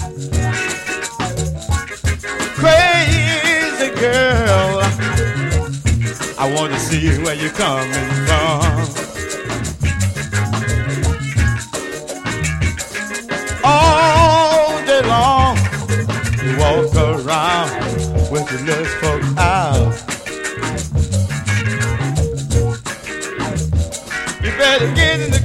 Crazy girl, I want to see where you're coming from. All day long, you walk around with your lips poked out. You better get in the